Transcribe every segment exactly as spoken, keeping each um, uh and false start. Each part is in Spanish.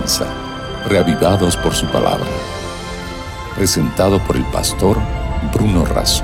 comienza, reavivados por su palabra. Presentado por el pastor Bruno Razo.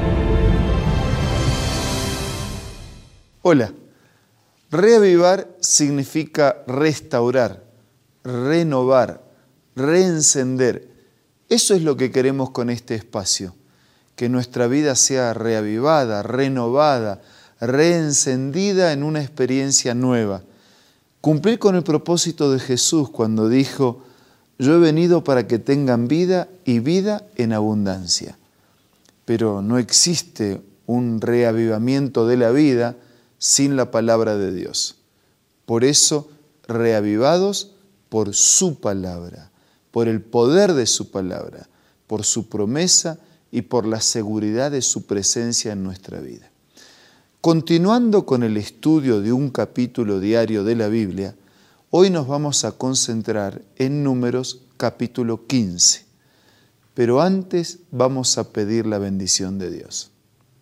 Hola, reavivar significa restaurar, renovar, reencender. Eso es lo que queremos con este espacio, que nuestra vida sea reavivada, renovada, reencendida en una experiencia nueva. Cumplir con el propósito de Jesús cuando dijo: yo he venido para que tengan vida y vida en abundancia. Pero no existe un reavivamiento de la vida sin la palabra de Dios. Por eso, reavivados por su palabra, por el poder de su palabra, por su promesa y por la seguridad de su presencia en nuestra vida. Continuando con el estudio de un capítulo diario de la Biblia, hoy nos vamos a concentrar en Números capítulo quince. Pero antes vamos a pedir la bendición de Dios.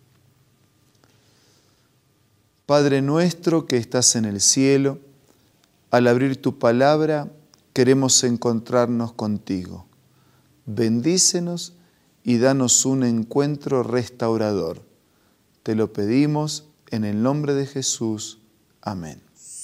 Padre nuestro que estás en el cielo, al abrir tu palabra queremos encontrarnos contigo. Bendícenos y danos un encuentro restaurador. Te lo pedimos en el nombre de Jesús. Amén.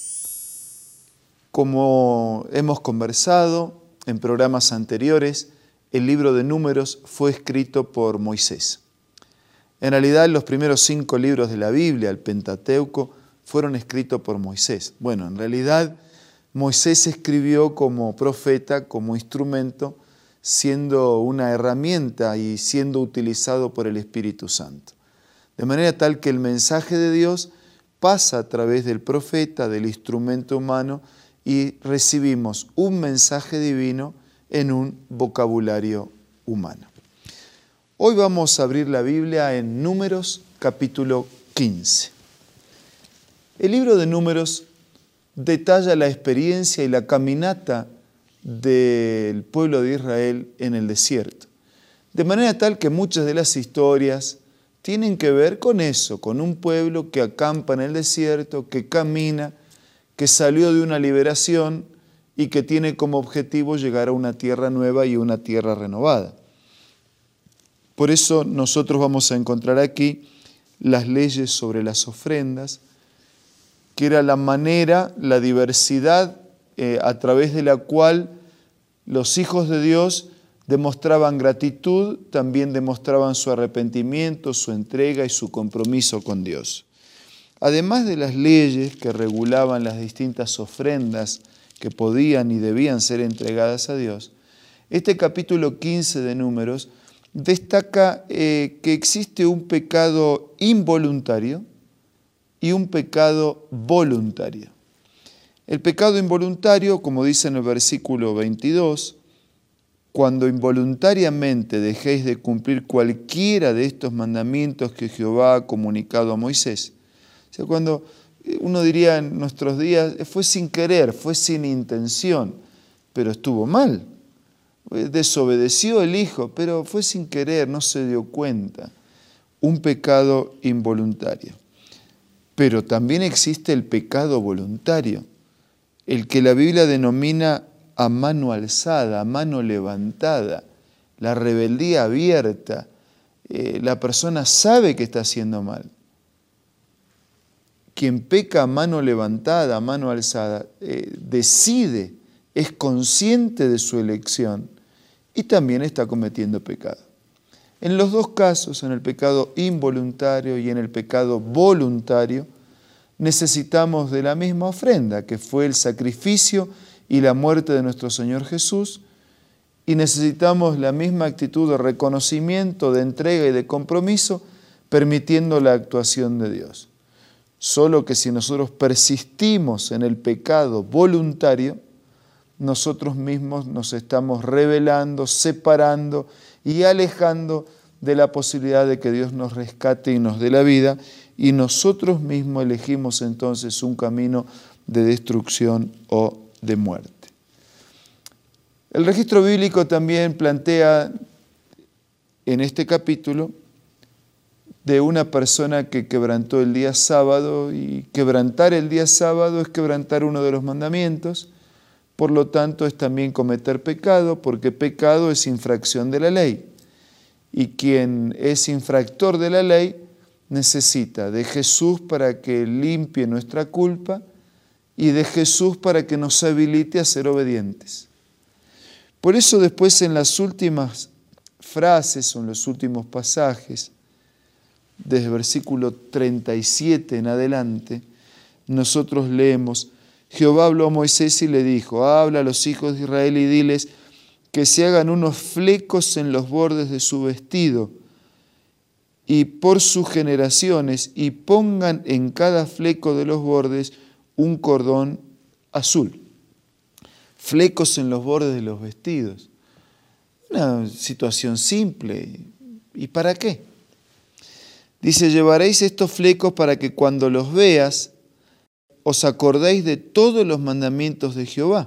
Como hemos conversado en programas anteriores, el libro de Números fue escrito por Moisés. En realidad, los primeros cinco libros de la Biblia, el Pentateuco, fueron escritos por Moisés. Bueno, en realidad, Moisés escribió como profeta, como instrumento, siendo una herramienta y siendo utilizado por el Espíritu Santo. De manera tal que el mensaje de Dios pasa a través del profeta, del instrumento humano, y recibimos un mensaje divino en un vocabulario humano. Hoy vamos a abrir la Biblia en Números capítulo quince. El libro de Números detalla la experiencia y la caminata del pueblo de Israel en el desierto. De manera tal que muchas de las historias tienen que ver con eso, con un pueblo que acampa en el desierto, que camina, que salió de una liberación y que tiene como objetivo llegar a una tierra nueva y una tierra renovada. Por eso nosotros vamos a encontrar aquí las leyes sobre las ofrendas, que era la manera, la diversidad eh, a través de la cual los hijos de Dios demostraban gratitud, también demostraban su arrepentimiento, su entrega y su compromiso con Dios. Además de las leyes que regulaban las distintas ofrendas que podían y debían ser entregadas a Dios, este capítulo quince de Números destaca eh, que existe un pecado involuntario y un pecado voluntario. El pecado involuntario, como dice en el versículo veintidós, cuando involuntariamente dejéis de cumplir cualquiera de estos mandamientos que Jehová ha comunicado a Moisés. O sea, cuando uno diría en nuestros días, fue sin querer, fue sin intención, pero estuvo mal. Desobedeció el hijo, pero fue sin querer, no se dio cuenta. Un pecado involuntario. Pero también existe el pecado voluntario, el que la Biblia denomina a mano alzada, a mano levantada, la rebeldía abierta. Eh, la persona sabe que está haciendo mal. Quien peca a mano levantada, a mano alzada, eh, decide, es consciente de su elección y también está cometiendo pecado. En los dos casos, en el pecado involuntario y en el pecado voluntario, necesitamos de la misma ofrenda, que fue el sacrificio y la muerte de nuestro Señor Jesús, y necesitamos la misma actitud de reconocimiento, de entrega y de compromiso, permitiendo la actuación de Dios. Solo que si nosotros persistimos en el pecado voluntario, nosotros mismos nos estamos rebelando, separando y alejando de la posibilidad de que Dios nos rescate y nos dé la vida, y nosotros mismos elegimos entonces un camino de destrucción o de muerte. El registro bíblico también plantea en este capítulo de una persona que quebrantó el día sábado, y quebrantar el día sábado es quebrantar uno de los mandamientos, por lo tanto es también cometer pecado, porque pecado es infracción de la ley. Y quien es infractor de la ley necesita de Jesús para que limpie nuestra culpa y de Jesús para que nos habilite a ser obedientes. Por eso después en las últimas frases o en los últimos pasajes, desde el versículo treinta y siete en adelante, nosotros leemos: Jehová habló a Moisés y le dijo, habla a los hijos de Israel y diles que se hagan unos flecos en los bordes de su vestido y por sus generaciones, y pongan en cada fleco de los bordes un cordón azul. Flecos en los bordes de los vestidos. Una situación simple. ¿Y para qué? Dice, llevaréis estos flecos para que cuando los veas os acordéis de todos los mandamientos de Jehová.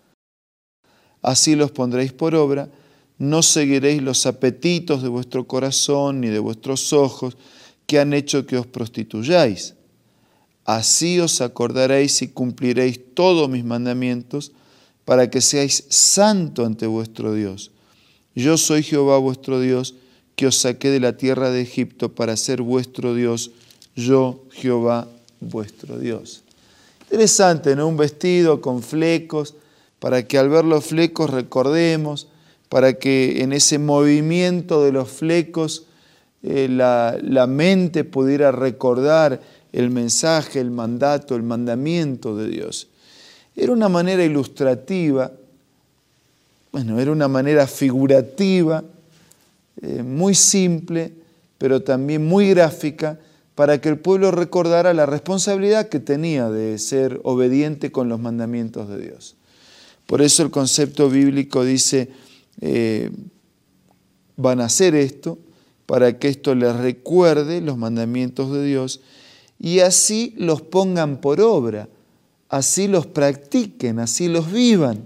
Así los pondréis por obra, no seguiréis los apetitos de vuestro corazón ni de vuestros ojos que han hecho que os prostituyáis. Así os acordaréis y cumpliréis todos mis mandamientos para que seáis santo ante vuestro Dios. Yo soy Jehová vuestro Dios, que os saqué de la tierra de Egipto para ser vuestro Dios, yo Jehová vuestro Dios. Interesante, ¿no? Un vestido con flecos, para que al ver los flecos recordemos, para que en ese movimiento de los flecos eh, la, la mente pudiera recordar el mensaje, el mandato, el mandamiento de Dios. Era una manera ilustrativa, bueno, era una manera figurativa, eh, muy simple, pero también muy gráfica, para que el pueblo recordara la responsabilidad que tenía de ser obediente con los mandamientos de Dios. Por eso el concepto bíblico dice, eh, van a hacer esto, para que esto les recuerde los mandamientos de Dios, y así los pongan por obra, así los practiquen, así los vivan.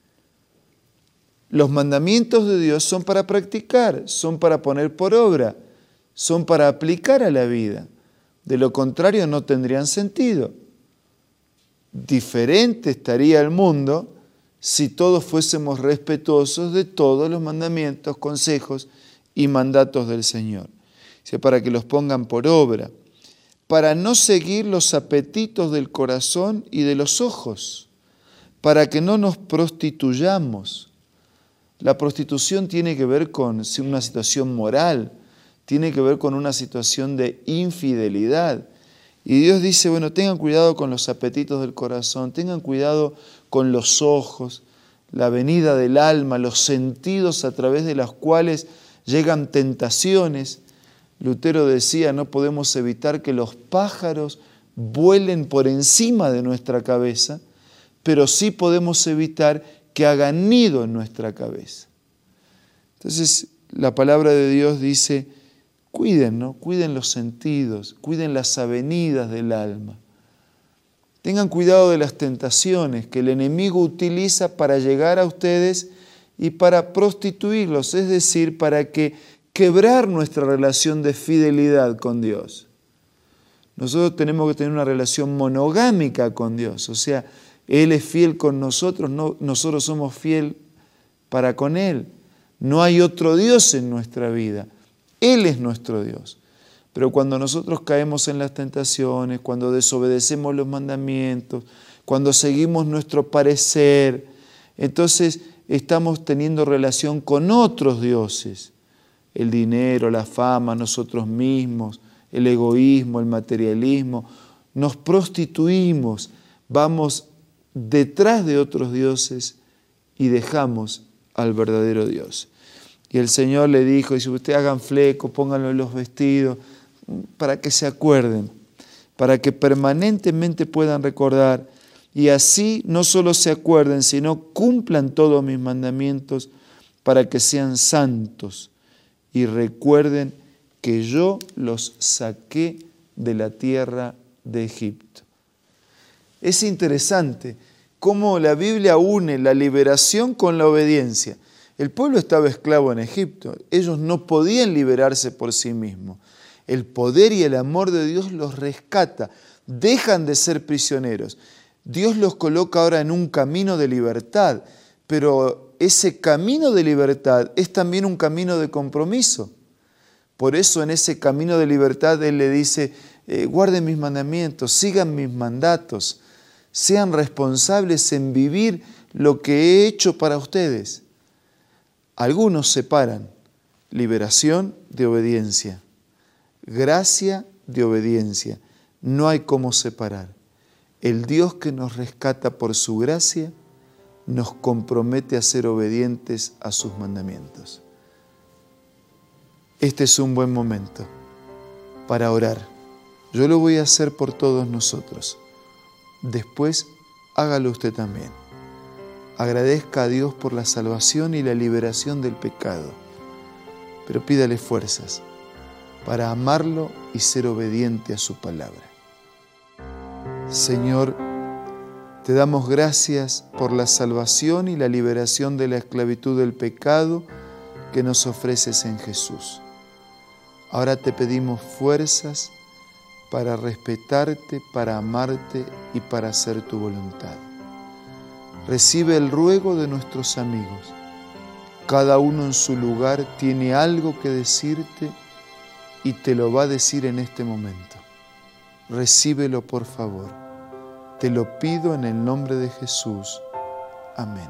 Los mandamientos de Dios son para practicar, son para poner por obra, son para aplicar a la vida. De lo contrario no tendrían sentido. Diferente estaría el mundo si todos fuésemos respetuosos de todos los mandamientos, consejos y mandatos del Señor. Dice, para que los pongan por obra, para no seguir los apetitos del corazón y de los ojos, para que no nos prostituyamos. La prostitución tiene que ver con una situación moral, tiene que ver con una situación de infidelidad. Y Dios dice, bueno, tengan cuidado con los apetitos del corazón, tengan cuidado con los ojos, la venida del alma, los sentidos a través de los cuales llegan tentaciones. Lutero decía, no podemos evitar que los pájaros vuelen por encima de nuestra cabeza, pero sí podemos evitar que hagan nido en nuestra cabeza. Entonces, la palabra de Dios dice, cuiden, ¿no? Cuiden los sentidos, cuiden las avenidas del alma. Tengan cuidado de las tentaciones que el enemigo utiliza para llegar a ustedes y para prostituirlos, es decir, para que quebrar nuestra relación de fidelidad con Dios. Nosotros tenemos que tener una relación monogámica con Dios, o sea, Él es fiel con nosotros, no, nosotros somos fiel para con Él. No hay otro Dios en nuestra vida, Él es nuestro Dios. Pero cuando nosotros caemos en las tentaciones, cuando desobedecemos los mandamientos, cuando seguimos nuestro parecer, entonces estamos teniendo relación con otros dioses. El dinero, la fama, nosotros mismos, el egoísmo, el materialismo. Nos prostituimos, vamos detrás de otros dioses y dejamos al verdadero Dios. Y el Señor le dijo, si ustedes hagan flecos, pónganlo en los vestidos, para que se acuerden, para que permanentemente puedan recordar, y así no solo se acuerden, sino cumplan todos mis mandamientos, para que sean santos, y recuerden que yo los saqué de la tierra de Egipto. Es interesante cómo la Biblia une la liberación con la obediencia. El pueblo estaba esclavo en Egipto, ellos no podían liberarse por sí mismos. El poder y el amor de Dios los rescata, dejan de ser prisioneros. Dios los coloca ahora en un camino de libertad, pero ese camino de libertad es también un camino de compromiso. Por eso en ese camino de libertad Él le dice, eh, guarden mis mandamientos, sigan mis mandatos, sean responsables en vivir lo que he hecho para ustedes. Algunos separan liberación de obediencia, gracia de obediencia. No hay cómo separar. El Dios que nos rescata por su gracia nos compromete a ser obedientes a sus mandamientos. Este es un buen momento para orar. Yo lo voy a hacer por todos nosotros. Después, hágalo usted también. Agradezca a Dios por la salvación y la liberación del pecado, pero pídale fuerzas para amarlo y ser obediente a su palabra. Señor, te damos gracias por la salvación y la liberación de la esclavitud del pecado que nos ofreces en Jesús. Ahora te pedimos fuerzas para respetarte, para amarte y para hacer tu voluntad. Recibe el ruego de nuestros amigos. Cada uno en su lugar tiene algo que decirte y te lo va a decir en este momento. Recíbelo, por favor. Te lo pido en el nombre de Jesús. Amén.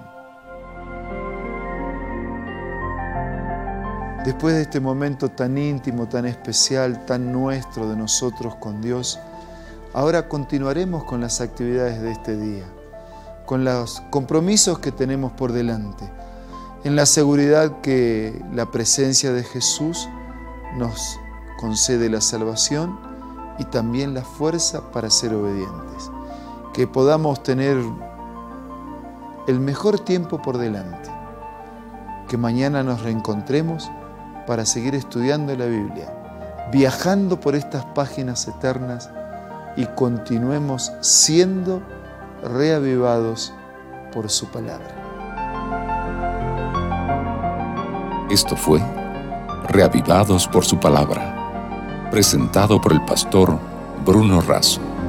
Después de este momento tan íntimo, tan especial, tan nuestro de nosotros con Dios, ahora continuaremos con las actividades de este día, con los compromisos que tenemos por delante, en la seguridad que la presencia de Jesús nos concede la salvación y también la fuerza para ser obedientes. Que podamos tener el mejor tiempo por delante, que mañana nos reencontremos para seguir estudiando la Biblia, viajando por estas páginas eternas y continuemos siendo reavivados por su palabra. Esto fue Reavivados por su palabra, presentado por el pastor Bruno Razo.